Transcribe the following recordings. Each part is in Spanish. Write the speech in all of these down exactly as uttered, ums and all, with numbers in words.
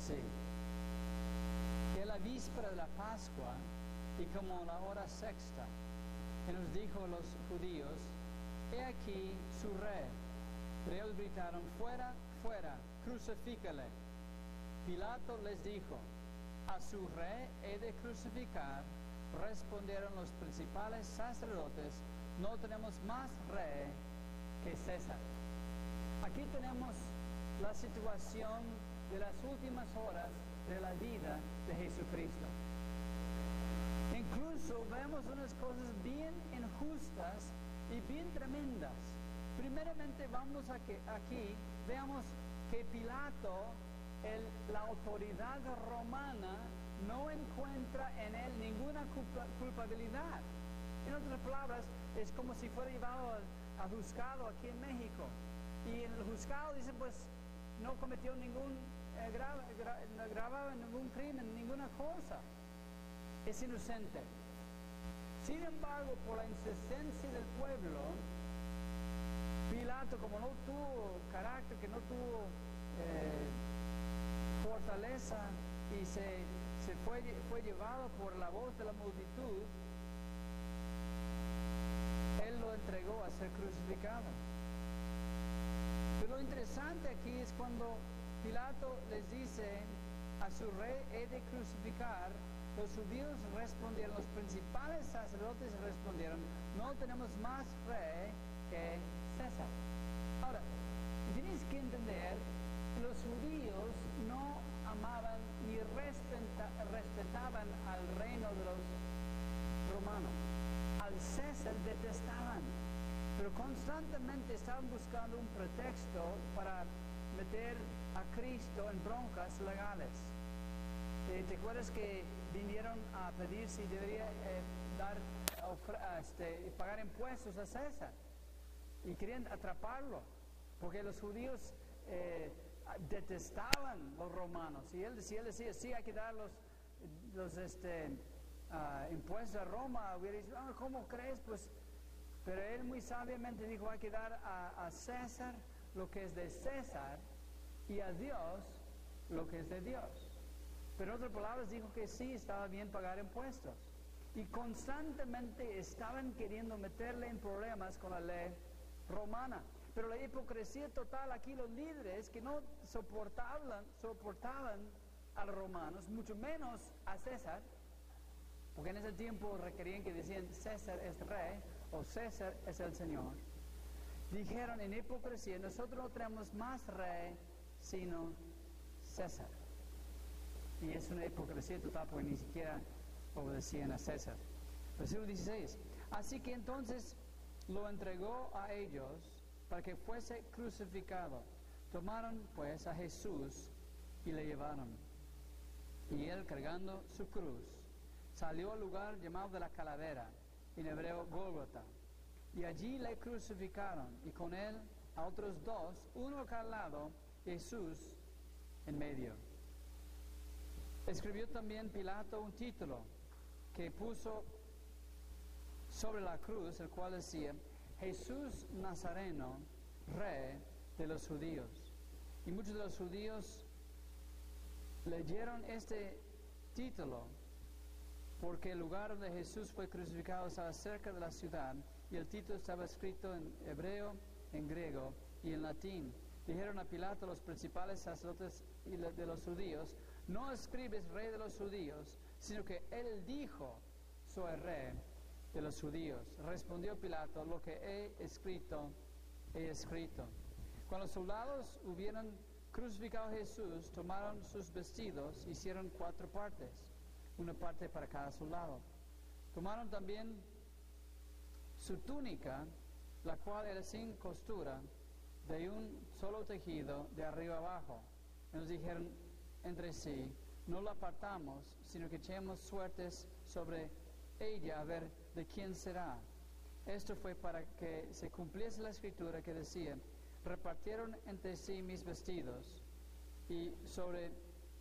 así: que la víspera de la Pascua y como la hora sexta, que nos dijo a los judíos: he aquí su rey. Pero ellos gritaron: fuera, fuera, crucifícale. Pilato les dijo: a su rey he de crucificar. Respondieron los principales sacerdotes: no tenemos más rey que César. Aquí tenemos la situación de las últimas horas de la vida de Jesucristo. Incluso vemos unas cosas bien injustas y bien tremendas. Primeramente vamos a que aquí veamos que Pilato, el, la autoridad romana, no encuentra en él ninguna culpa, culpabilidad. En otras palabras, es como si fuera llevado al, al juzgado aquí en México. Y en el juzgado dice, pues, no cometió ningún, eh, gra, gra, no grababa ningún crimen, ninguna cosa. Es inocente. Sin embargo, por la insistencia del pueblo, Pilato, como no tuvo carácter, que no tuvo eh, fortaleza, y se, se fue, fue llevado por la voz de la multitud, él lo entregó a ser crucificado. Pero lo interesante aquí es cuando Pilato les dice: a su rey he de crucificar. Los judíos respondieron, los principales sacerdotes respondieron: no tenemos más rey que César. Ahora, tienes que entender, los judíos no amaban ni respeta, respetaban al reino de los romanos. Al César detestaban, pero constantemente estaban buscando un pretexto para meter a Cristo en broncas legales. Eh, ¿Te acuerdas que vinieron a pedir si debería eh, dar, este, pagar impuestos a César? Y querían atraparlo, porque los judíos eh, detestaban los romanos. Y él decía, él decía, sí, hay que dar los, los este, uh, impuestos a Roma. Hubiera dicho, oh, ¿cómo crees? Pues, pero él muy sabiamente dijo, hay que dar a, a César lo que es de César y a Dios lo que es de Dios. Pero en otras palabras dijo que sí, estaba bien pagar impuestos. Y constantemente estaban queriendo meterle en problemas con la ley romana. Pero la hipocresía total aquí, los líderes que no soportaban, soportaban a los romanos, mucho menos a César, porque en ese tiempo requerían que decían César es rey o César es el Señor. Dijeron en hipocresía, nosotros no tenemos más rey sino César. Y es una hipocresía total porque ni siquiera obedecían a César. Versículo dieciséis. Así que entonces lo entregó a ellos para que fuese crucificado. Tomaron pues a Jesús y le llevaron. Y él, cargando su cruz, salió al lugar llamado de la calavera, en hebreo Gólgota. Y allí le crucificaron, y con él a otros dos, uno a cada lado, Jesús en medio. Escribió también Pilato un título que puso sobre la cruz, el cual decía: Jesús Nazareno, Rey de los judíos. Y muchos de los judíos leyeron este título porque el lugar donde Jesús fue crucificado estaba cerca de la ciudad, y el título estaba escrito en hebreo, en griego y en latín. Dijeron a Pilato los principales sacerdotes de los judíos: no escribes rey de los judíos, sino que él dijo: soy rey de los judíos. Respondió Pilato: lo que he escrito, he escrito. Cuando los soldados hubieron crucificado a Jesús, tomaron sus vestidos, hicieron cuatro partes, una parte para cada soldado. Tomaron también su túnica, la cual era sin costura, de un solo tejido, de arriba abajo. Y nos dijeron entre sí: no la apartamos, sino que echemos suertes sobre ella a ver de quién será. Esto fue para que se cumpliese la escritura que decía: repartieron entre sí mis vestidos, y sobre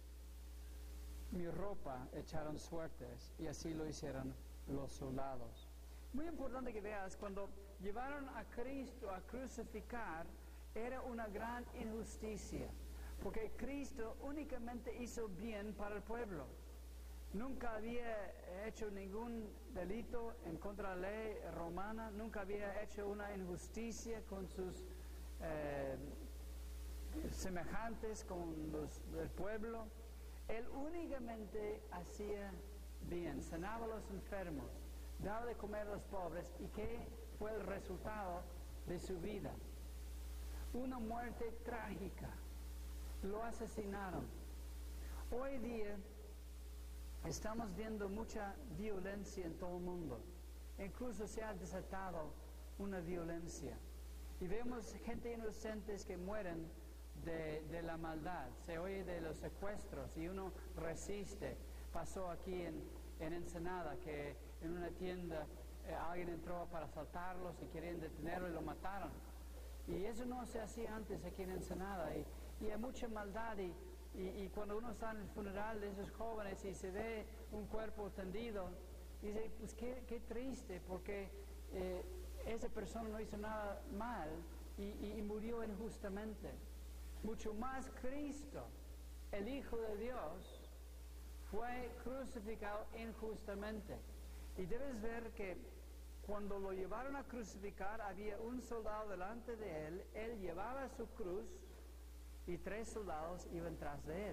mi ropa echaron suertes, y así lo hicieron los soldados. Muy importante que veas, cuando llevaron a Cristo a crucificar, era una gran injusticia, porque Cristo únicamente hizo bien para el pueblo. Nunca había hecho ningún delito en contra de la ley romana, nunca había hecho una injusticia con sus eh, semejantes, con los del pueblo. Él únicamente hacía bien, sanaba a los enfermos, daba de comer a los pobres. ¿Y qué fue el resultado de su vida? Una muerte trágica. Lo asesinaron. Hoy día estamos viendo mucha violencia en todo el mundo. Incluso se ha desatado una violencia. Y vemos gente inocentes que mueren de, de la maldad. Se oye de los secuestros y uno resiste. Pasó aquí en, en Ensenada que en una tienda eh, alguien entró para asaltarlos y querían detenerlo y lo mataron. Y eso no se hacía antes aquí en Ensenada. Y, y hay mucha maldad. Y, y, y cuando uno está en el funeral de esos jóvenes y se ve un cuerpo tendido, dice, pues qué, qué triste, porque eh, esa persona no hizo nada mal y, y, y murió injustamente. Mucho más Cristo, el Hijo de Dios, fue crucificado injustamente. Y debes ver que cuando lo llevaron a crucificar, había un soldado delante de él, él llevaba su cruz y tres soldados iban tras de él.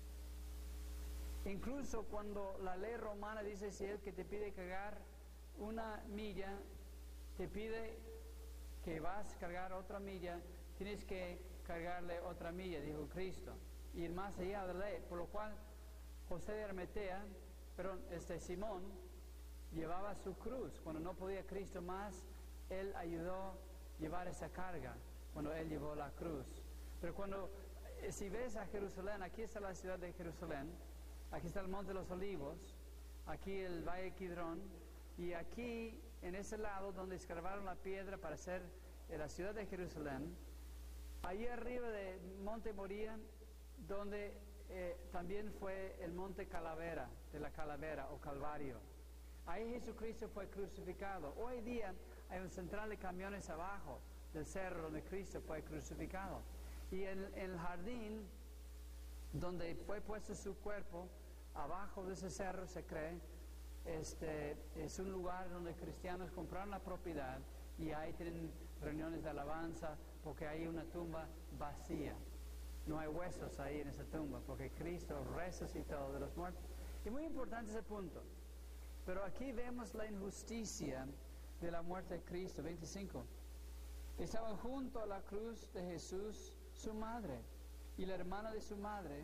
Incluso cuando la ley romana dice, si él que te pide cargar una milla, te pide que vas a cargar otra milla, tienes que cargarle otra milla, dijo Cristo, ir más allá de la ley, por lo cual José de Arimatea, perdón, este Simón, llevaba su cruz. Cuando no podía Cristo más, él ayudó a llevar esa carga, cuando él llevó la cruz. Pero cuando, eh, si ves a Jerusalén, aquí está la ciudad de Jerusalén, aquí está el Monte de los Olivos, aquí el Valle Kidrón, y aquí, en ese lado donde escarbaron la piedra para hacer eh, la ciudad de Jerusalén, allí arriba de Monte Moría, donde eh, también fue el Monte Calavera, de la Calavera o Calvario. Ahí Jesucristo fue crucificado. Hoy día hay un central de camiones abajo del cerro donde Cristo fue crucificado. Y en, en el jardín donde fue puesto su cuerpo, abajo de ese cerro se cree, este, es un lugar donde cristianos compraron la propiedad y ahí tienen reuniones de alabanza porque hay una tumba vacía. No hay huesos ahí en esa tumba porque Cristo resucitó de los muertos. Y muy importante ese punto. Pero aquí vemos la injusticia de la muerte de Cristo. veinticinco. Estaban junto a la cruz de Jesús su madre y la hermana de su madre,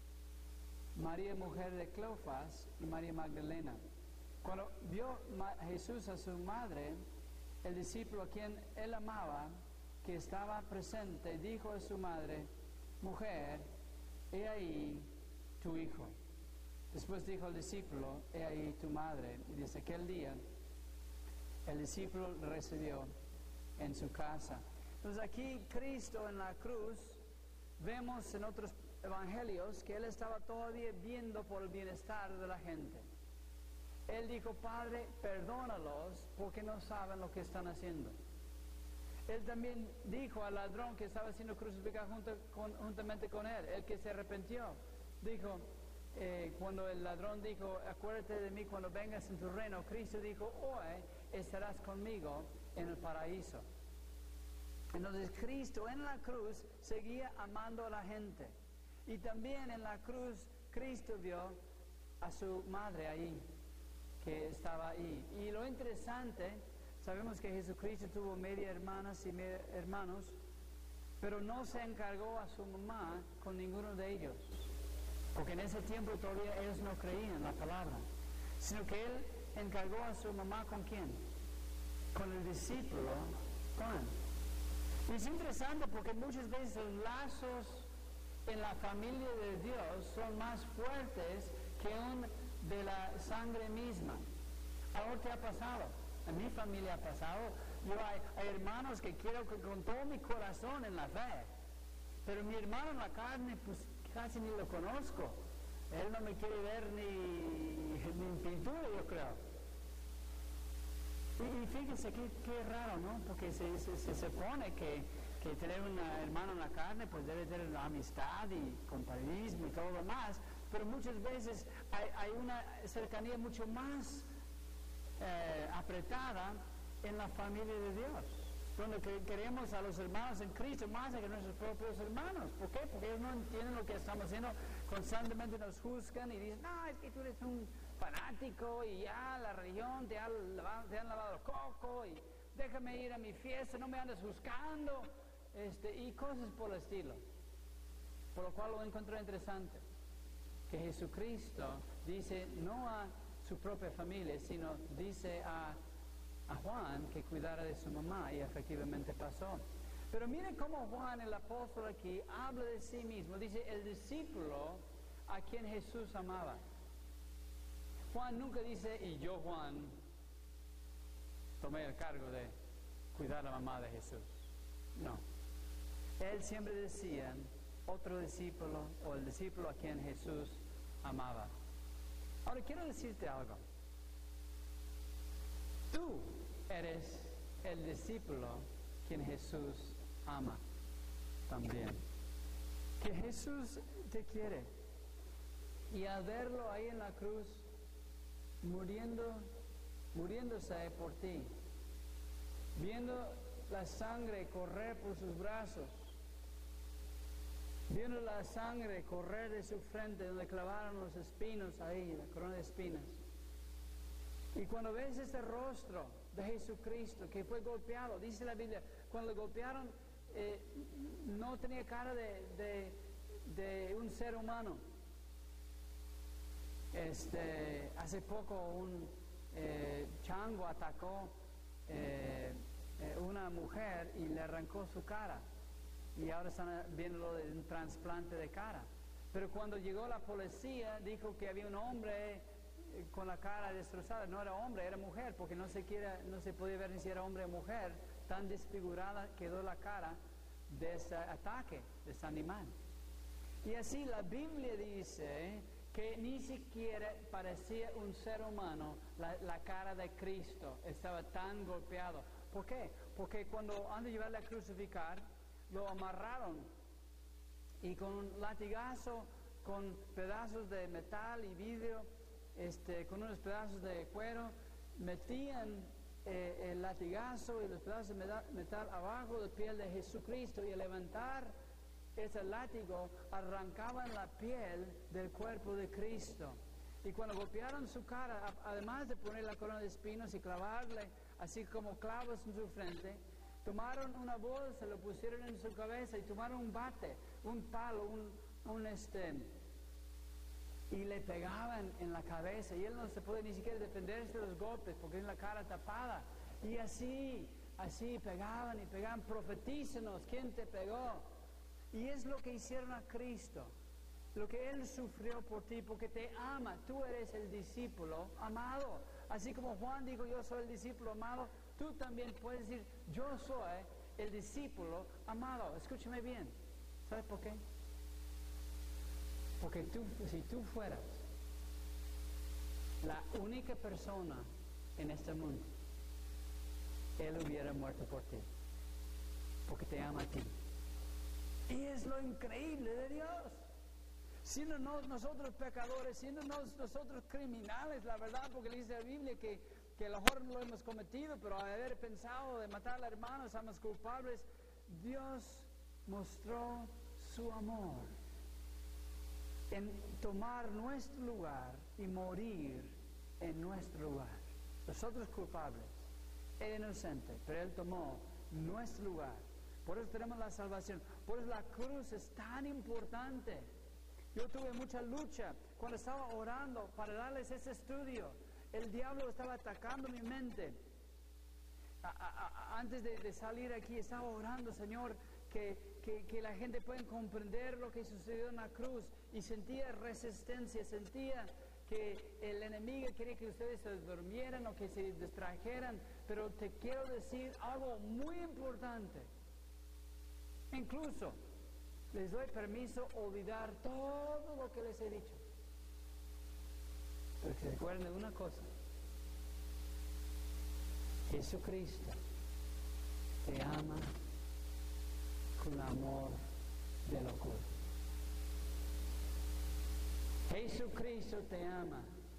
María, mujer de Cleofas, y María Magdalena. Cuando vio Jesús a su madre, el discípulo a quien él amaba, que estaba presente, dijo a su madre, mujer, he ahí tu hijo. Después dijo al discípulo, he ahí tu madre. Y desde aquel día, el discípulo lo recibió en su casa. Entonces aquí Cristo en la cruz, vemos en otros evangelios que Él estaba todavía viendo por el bienestar de la gente. Él dijo, Padre, perdónalos porque no saben lo que están haciendo. Él también dijo al ladrón que estaba siendo crucificado junto con, juntamente con Él, el que se arrepintió, dijo, Eh, cuando el ladrón dijo, acuérdate de mí cuando vengas en tu reino, Cristo dijo, hoy estarás conmigo en el paraíso. Entonces Cristo en la cruz seguía amando a la gente. Y también en la cruz Cristo vio a su madre ahí, que estaba ahí. Y lo interesante, sabemos que Jesucristo tuvo media hermanas y media hermanos, pero no se encargó a su mamá con ninguno de ellos. Porque en ese tiempo todavía ellos no creían la palabra, sino que Él encargó a su mamá ¿con quién? Con el discípulo Juan. Y es interesante porque muchas veces los lazos en la familia de Dios son más fuertes que un de la sangre misma. ¿Ahora te ha pasado? En mi familia ha pasado. Yo hay, hay hermanos que quiero que, con todo mi corazón en la fe, pero mi hermano en la carne, pues casi ni lo conozco. Él no me quiere ver ni, ni en pintura, yo creo. Y, y fíjense qué, qué raro, ¿no? Porque se, se, se supone que, que tener un hermano en la carne, pues debe tener amistad y compañerismo y todo lo demás, pero muchas veces hay, hay una cercanía mucho más eh, apretada en la familia de Dios, donde queremos a los hermanos en Cristo más que nuestros propios hermanos. ¿Por qué? Porque ellos no entienden lo que estamos haciendo, constantemente nos juzgan y dicen, no, es que tú eres un fanático y ya la religión te, ha lavado, te han lavado el coco y déjame ir a mi fiesta, no me andes buscando, este, y cosas por el estilo. Por lo cual lo encontré interesante, que Jesucristo dice no a su propia familia, sino dice a, a Juan que cuidara de su mamá, y efectivamente pasó. Pero miren cómo Juan, el apóstol aquí, habla de sí mismo. Dice, el discípulo a quien Jesús amaba. Juan nunca dice, y yo, Juan, tomé el cargo de cuidar a la mamá de Jesús. No. Él siempre decía, otro discípulo, o el discípulo a quien Jesús amaba. Ahora, quiero decirte algo. Tú eres el discípulo quien Jesús ama también. Que Jesús te quiere. Y al verlo ahí en la cruz, muriendo, muriéndose por ti, viendo la sangre correr por sus brazos, viendo la sangre correr de su frente donde clavaron los espinos ahí, la corona de espinas. Y cuando ves ese rostro de Jesucristo que fue golpeado, dice la Biblia, cuando lo golpearon, eh, no tenía cara de, de, de un ser humano. Este, hace poco un eh, chango atacó eh, eh, una mujer y le arrancó su cara. Y ahora están viendo lo de un trasplante de cara. Pero cuando llegó la policía, dijo que había un hombre con la cara destrozada. No era hombre, era mujer, porque no se, quiera, no se podía ver ni si era hombre o mujer. Tan desfigurada quedó la cara de ese ataque, de ese animal. Y así la Biblia dice que ni siquiera parecía un ser humano la, la cara de Cristo. Estaba tan golpeado. ¿Por qué? Porque cuando han de llevarle a crucificar, lo amarraron y con un latigazo, con pedazos de metal y vidrio, este, con unos pedazos de cuero, metían eh, el latigazo y los pedazos de metal abajo de la piel de Jesucristo, y al levantar ese látigo arrancaban la piel del cuerpo de Cristo. Y cuando golpearon su cara, además de poner la corona de espinos y clavarle así como clavos en su frente, tomaron una bolsa, lo pusieron en su cabeza y tomaron un bate, un palo, un, un este, y le pegaban en la cabeza, y él no se puede ni siquiera defenderse de los golpes porque tiene la cara tapada. Y así, así pegaban y pegaban. Profetízanos, ¿quién te pegó? Y es lo que hicieron a Cristo, lo que Él sufrió por ti, porque te ama. Tú eres el discípulo amado. Así como Juan dijo, yo soy el discípulo amado, tú también puedes decir, yo soy el discípulo amado. Escúchame bien. ¿Sabes por qué? Porque tú, si tú fueras la única persona en este mundo, Él hubiera muerto por ti, porque te ama a ti. Y es lo increíble de Dios. Siendo nosotros pecadores, siendo nosotros criminales, la verdad, porque dice la Biblia que, que a lo mejor no lo hemos cometido, pero al haber pensado de matar al hermano, somos culpables. Dios mostró su amor en tomar nuestro lugar y morir en nuestro lugar. Nosotros culpables, Él inocente, pero Él tomó nuestro lugar. Por eso tenemos la salvación. Por eso la cruz es tan importante. Yo tuve mucha lucha cuando estaba orando para darles ese estudio. El diablo estaba atacando mi mente. A, a, a, antes de, de salir aquí estaba orando, Señor, que, que, que la gente pueda comprender lo que sucedió en la cruz. Y sentía resistencia, sentía que el enemigo quería que ustedes se durmieran o que se distrajeran. Pero te quiero decir algo muy importante. Incluso les doy permiso olvidar todo lo que les he dicho. Pero que se recuerden de una cosa. Jesucristo te ama con amor de locura. Jesucristo te ama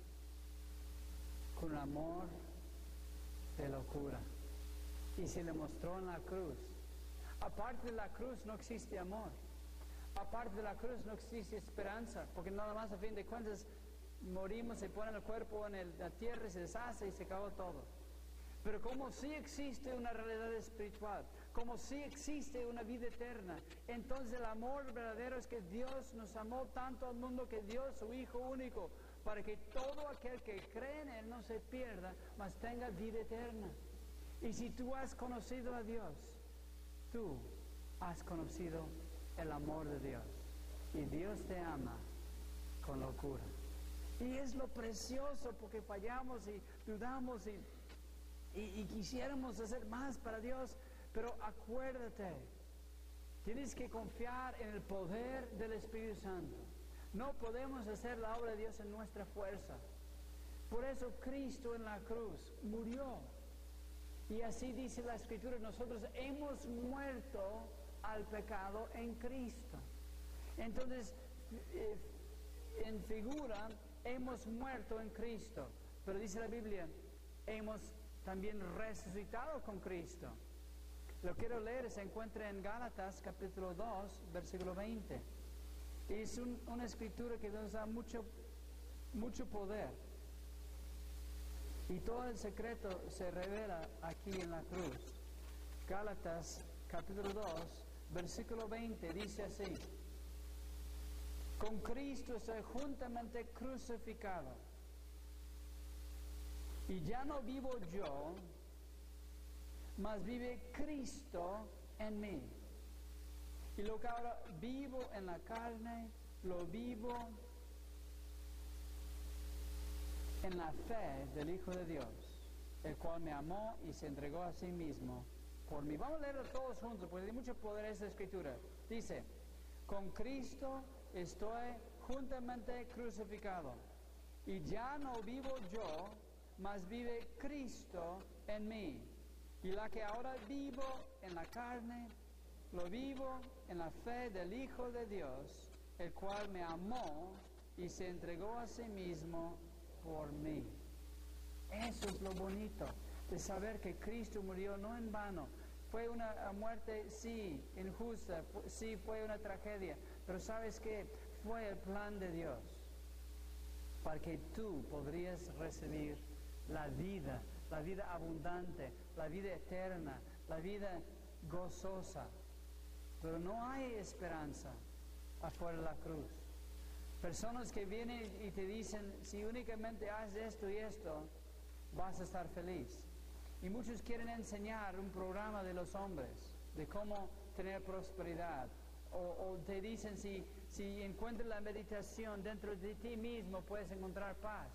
con amor de locura y se le mostró en la cruz. Aparte de la cruz no existe amor. Aparte de la cruz no existe esperanza, porque nada más a fin de cuentas morimos, se pone el cuerpo en el, la tierra, se deshace y se acabó todo. Pero como sí existe una realidad espiritual, como sí existe una vida eterna, entonces el amor verdadero es que Dios nos amó tanto al mundo que dio su Hijo único, para que todo aquel que cree en Él no se pierda, mas tenga vida eterna. Y si tú has conocido a Dios, tú has conocido el amor de Dios. Y Dios te ama con locura. Y es lo precioso, porque fallamos y dudamos y, y, y quisiéramos hacer más para Dios. Pero acuérdate, tienes que confiar en el poder del Espíritu Santo. No podemos hacer la obra de Dios en nuestra fuerza. Por eso Cristo en la cruz murió. Y así dice la Escritura, nosotros hemos muerto al pecado en Cristo. Entonces, eh, en figura, hemos muerto en Cristo. Pero dice la Biblia, hemos también resucitado con Cristo. Lo quiero leer, se encuentra en Gálatas capítulo dos, versículo veinte. Y es un, una escritura que nos da mucho, mucho poder. Y todo el secreto se revela aquí en la cruz. Gálatas capítulo dos, versículo veinte, dice así: con Cristo estoy juntamente crucificado, y ya no vivo yo, mas vive Cristo en mí. Y lo que ahora vivo en la carne, lo vivo en la fe del Hijo de Dios, el cual me amó y se entregó a sí mismo por mí. Vamos a leerlo todos juntos, porque hay mucho poder en esta escritura. Dice: con Cristo estoy juntamente crucificado, y ya no vivo yo, mas vive Cristo en mí. Y la que ahora vivo en la carne, lo vivo en la fe del Hijo de Dios, el cual me amó y se entregó a sí mismo por mí. Eso es lo bonito de saber que Cristo murió no en vano. Fue una muerte, sí, injusta, sí, fue una tragedia, pero ¿sabes qué? Fue el plan de Dios para que tú podrías recibir la vida, la vida abundante, la vida eterna, la vida gozosa. Pero no hay esperanza afuera de la cruz. Personas que vienen y te dicen, si únicamente haces esto y esto, vas a estar feliz. Y muchos quieren enseñar un programa de los hombres, de cómo tener prosperidad. O, o te dicen, si, si encuentras la meditación dentro de ti mismo, puedes encontrar paz.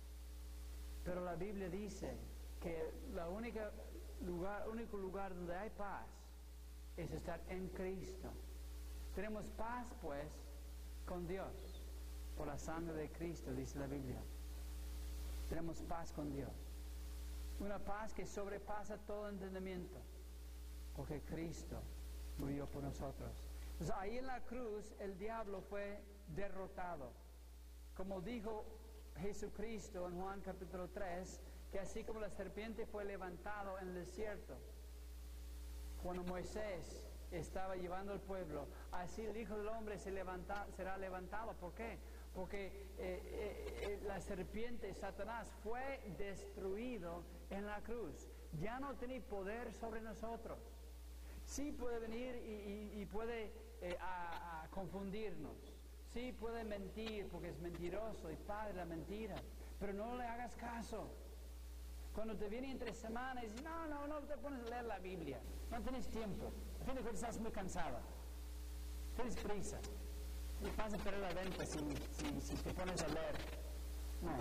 Pero la Biblia dice que la única lugar, único lugar donde hay paz es estar en Cristo. Tenemos paz, pues, con Dios, por la sangre de Cristo, dice la Biblia. Tenemos paz con Dios. Una paz que sobrepasa todo entendimiento, porque Cristo murió por nosotros. Entonces, ahí en la cruz, el diablo fue derrotado. Como dijo Jesucristo en Juan capítulo tres, que así como la serpiente fue levantado en el desierto, cuando Moisés estaba llevando al pueblo, así el Hijo del Hombre se levanta, será levantado. ¿Por qué? Porque eh, eh, eh, la serpiente, Satanás, fue destruido en la cruz. Ya no tiene poder sobre nosotros. Sí puede venir y, y, y puede eh, a, a confundirnos. Sí puede mentir porque es mentiroso y padre la mentira. Pero no le hagas caso. Cuando te viene entre semanas y dices, no, no, no te pones a leer la Biblia. No tienes tiempo. A fin de cuentas estás muy cansada. Tienes prisa. Y vas a perder la venta si, si, si te pones a leer. No.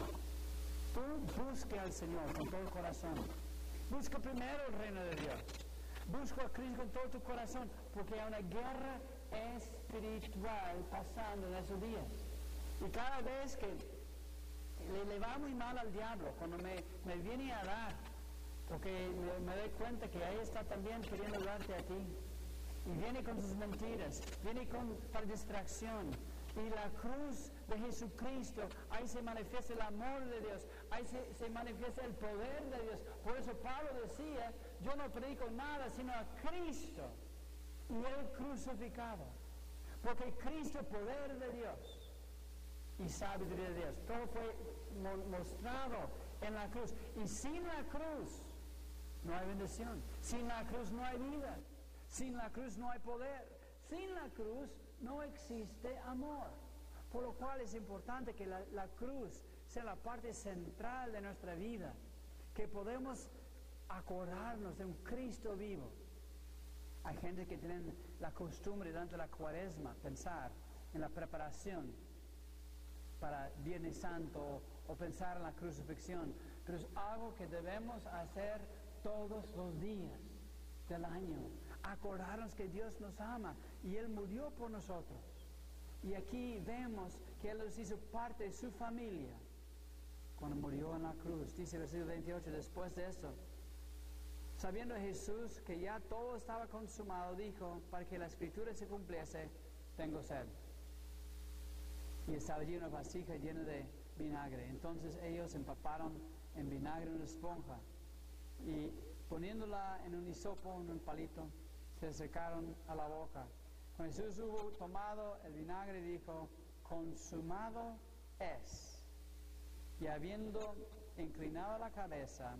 Tú busca al Señor con todo el corazón. Busca primero el reino de Dios. Busca a Cristo con todo tu corazón, porque hay una guerra espiritual pasando en esos días. Y cada vez que le, le va muy mal al diablo, cuando me, me viene a dar, porque me, me doy cuenta que ahí está también queriendo darte a ti. Y viene con sus mentiras, viene con para distracción. Y la cruz de Jesucristo, ahí se manifiesta el amor de Dios, ahí se, se manifiesta el poder de Dios. Por eso Pablo decía, yo no predico nada sino a Cristo y el crucificado. Porque Cristo, poder de Dios y sabiduría de Dios, todo fue mostrado en la cruz. Y sin la cruz no hay bendición, sin la cruz no hay vida, sin la cruz no hay poder, sin la cruz no existe amor. Por lo cual es importante que la, la cruz sea la parte central de nuestra vida, que podemos acordarnos de un Cristo vivo. Hay gente que tiene la costumbre durante la cuaresma pensar en la preparación para Viernes Santo o, o pensar en la crucifixión, pero es algo que debemos hacer todos los días del año. Acordarnos que Dios nos ama y Él murió por nosotros. Y aquí vemos que Él nos hizo parte de su familia cuando murió en la cruz. Dice el versículo veintiocho, después de esto, sabiendo Jesús que ya todo estaba consumado, dijo, para que la escritura se cumpliese, tengo sed. Y estaba allí una vasija llena de vinagre. Entonces ellos empaparon en vinagre una esponja y poniéndola en un hisopo, en un palito, se acercaron a la boca. Cuando Jesús hubo tomado el vinagre, dijo, consumado es. Y habiendo inclinado la cabeza,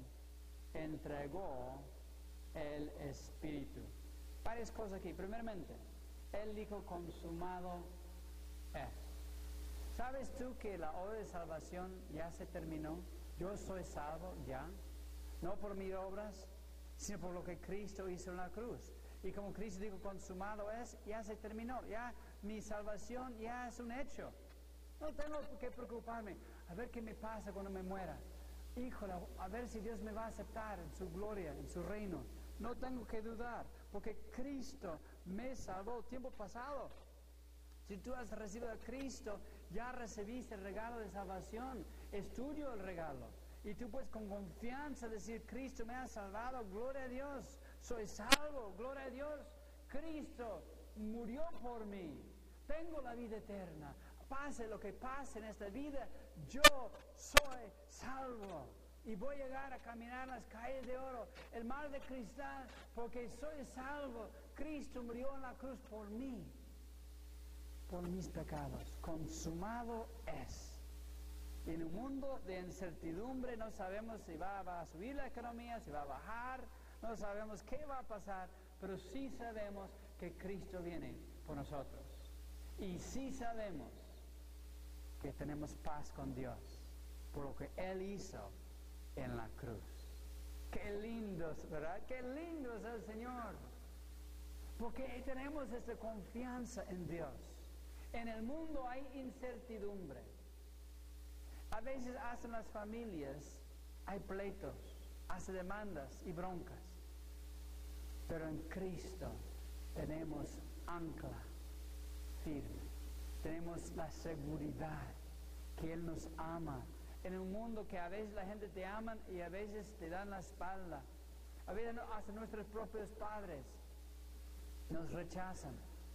entregó el Espíritu. Varias cosas aquí. Primeramente, Él dijo, consumado es. ¿Sabes tú que la obra de salvación ya se terminó? Yo soy salvo ya. No por mis obras, sino por lo que Cristo hizo en la cruz. Y como Cristo dijo, consumado es, ya se terminó. Ya mi salvación ya es un hecho. No tengo que preocuparme. A ver qué me pasa cuando me muera. Híjole, a ver si Dios me va a aceptar en su gloria, en su reino. No tengo que dudar, porque Cristo me salvó tiempo pasado. Si tú has recibido a Cristo, ya recibiste el regalo de salvación. Es tuyo el regalo. Y tú puedes con confianza decir, Cristo me ha salvado, gloria a Dios. Soy salvo, gloria a Dios. Cristo murió por mí. Tengo la vida eterna. Pase lo que pase en esta vida, yo soy salvo. Y voy a llegar a caminar las calles de oro, el mar de cristal, porque soy salvo. Cristo murió en la cruz por mí, por mis pecados. Consumado es. En un mundo de incertidumbre no sabemos si va, va a subir la economía, si va a bajar, no sabemos qué va a pasar, pero sí sabemos que Cristo viene por nosotros. Y sí sabemos que tenemos paz con Dios por lo que Él hizo en la cruz. Qué lindos, ¿verdad? Qué lindo es el Señor. Porque tenemos esta confianza en Dios. En el mundo hay incertidumbre. A veces hasta en las familias hay pleitos, hasta demandas y broncas. Pero en Cristo tenemos ancla firme. Tenemos la seguridad que Él nos ama. En un mundo que a veces la gente te ama y a veces te dan la espalda. A veces hasta nuestros propios padres nos rechazan.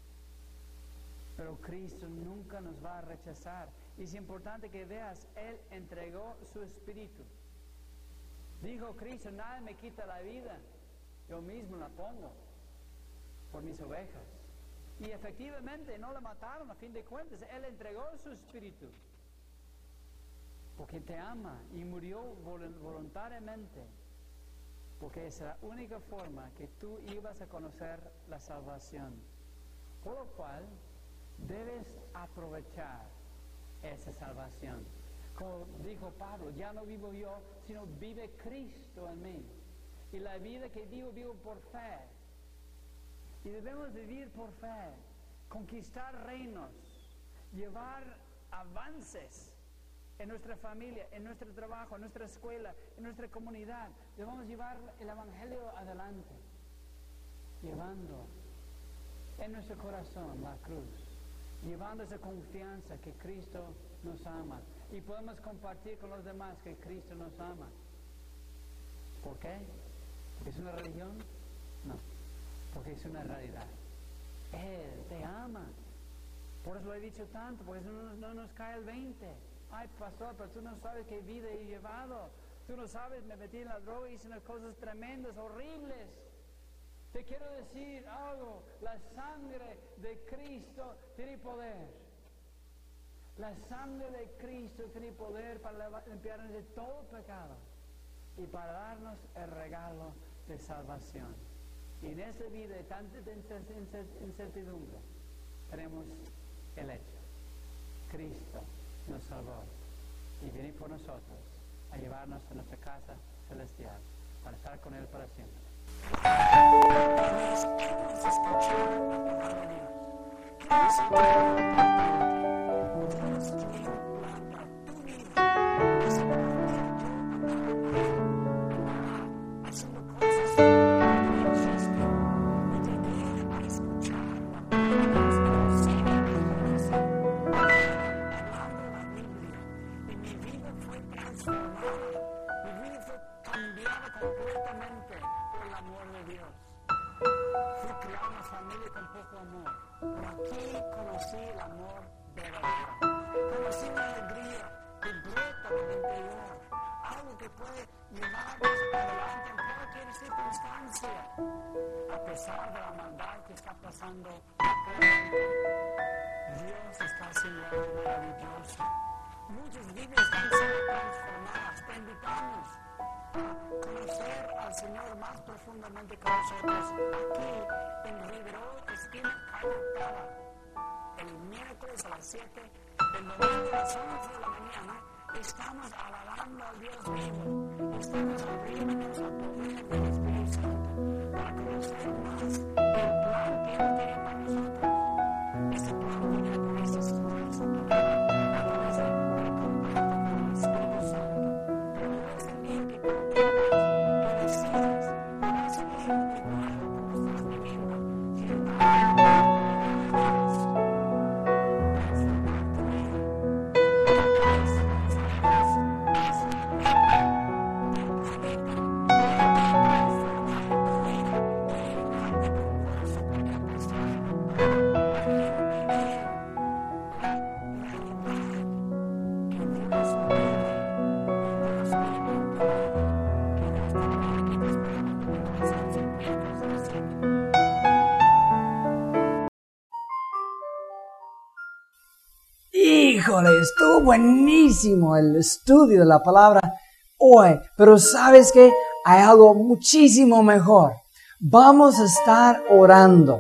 Pero Cristo nunca nos va a rechazar. Y es importante que veas, Él entregó su Espíritu. Dijo Cristo, nadie me quita la vida. Yo mismo la pongo por mis ovejas. Y efectivamente no la mataron a fin de cuentas. Él entregó su Espíritu. Porque te ama y murió voluntariamente. Porque es la única forma que tú ibas a conocer la salvación. Por lo cual, debes aprovechar esa salvación. Como dijo Pablo, ya no vivo yo, sino vive Cristo en mí. Y la vida que vivo, vivo por fe. Y debemos vivir por fe, conquistar reinos, llevar avances en nuestra familia, en nuestro trabajo, en nuestra escuela, en nuestra comunidad. Debemos llevar el Evangelio adelante, llevando en nuestro corazón la cruz, llevando esa confianza que Cristo nos ama. Y podemos compartir con los demás que Cristo nos ama. ¿Por qué? ¿Porque es una religión? No. Porque es una realidad. Él te ama. Por eso lo he dicho tanto, porque no, no nos cae el veinte. Ay, pastor, pero tú no sabes qué vida he llevado. Tú no sabes, me metí en la droga y hice unas cosas tremendas, horribles. Te quiero decir algo, la sangre de Cristo tiene poder. La sangre de Cristo tiene poder para limpiarnos de todo pecado y para darnos el regalo de salvación. Y en esta vida de tanta incertidumbre tenemos el hecho. Cristo nos salvó y viene por nosotros a llevarnos a nuestra casa celestial para estar con Él para siempre. Queremos escuchar la palabra de Dios. Queremos escuchar Dios tiene un plan para tu vida. Ese plan de ayuda, haciendo cosas que no existen. Y te deja a escuchar la palabra de Dios. Pero sí, hablando de la Biblia, y mi vida fue transformada. Mi vida fue cambiada completamente por el amor de Dios. Fui criado en una familia con poco amor, pero aquí conocí el amor verdadero. Conocí una alegría que brota en el interior, algo que puede llevarnos adelante en cualquier circunstancia, a pesar de la maldad que está pasando actualmente. Dios está haciendo algo maravilloso. Muchas vidas están siendo transformadas. Te invitamos a conocer al Señor más profundamente que nosotros aquí en Rivero, esquina Calle Octava, el miércoles a las siete, el domingo a las once de la mañana. Estamos alabando al Dios vivo, estamos abriéndonos al poder del Espíritu Santo para conocer más el plan que Él tiene para nosotros. Este plan viene a través de su palabra, a través de el contacto con el Espíritu Santo. Pero no es el día que tú quieras, que decidas, no es el día de nuevo como estás viviendo, sino el plan de Dios para salvar tu vida. Híjole, estuvo buenísimo el estudio de la palabra hoy, pero ¿sabes qué? Hay algo muchísimo mejor. Vamos a estar orando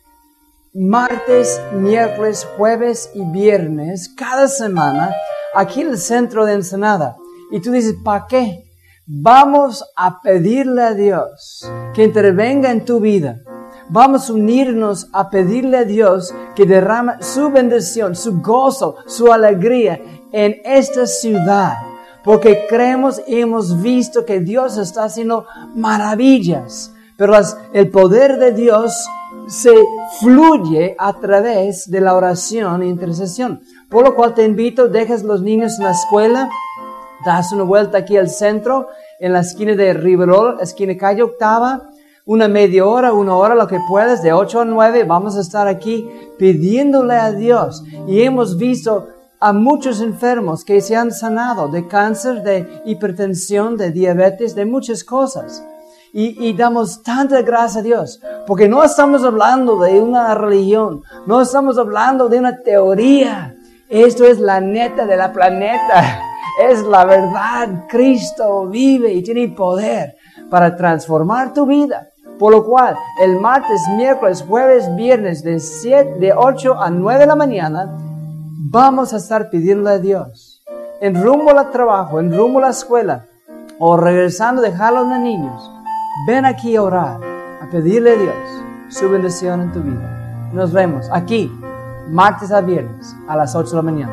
martes, miércoles, jueves y viernes cada semana aquí en el centro de Ensenada. Y tú dices, ¿para qué? Vamos a pedirle a Dios que intervenga en tu vida. Vamos a unirnos a pedirle a Dios que derrame su bendición, su gozo, su alegría en esta ciudad. Porque creemos y hemos visto que Dios está haciendo maravillas. Pero las, el poder de Dios se fluye a través de la oración e intercesión. Por lo cual te invito, dejas los niños en la escuela, das una vuelta aquí al centro, en la esquina de Riverol, esquina Calle Octava, una media hora, una hora, lo que puedas, de ocho a nueve, vamos a estar aquí pidiéndole a Dios. Y hemos visto a muchos enfermos que se han sanado de cáncer, de hipertensión, de diabetes, de muchas cosas. Y, y damos tanta gracia a Dios, porque no estamos hablando de una religión, no estamos hablando de una teoría. Esto es la neta de la planeta, es la verdad. Cristo vive y tiene poder para transformar tu vida. Por lo cual, el martes, miércoles, jueves, viernes, de, siete, de ocho a nueve de la mañana, vamos a estar pidiéndole a Dios, en rumbo al trabajo, en rumbo a la escuela, o regresando, dejar a los niños. Ven aquí a orar, a pedirle a Dios su bendición en tu vida. Nos vemos aquí, martes a viernes, a las ocho de la mañana.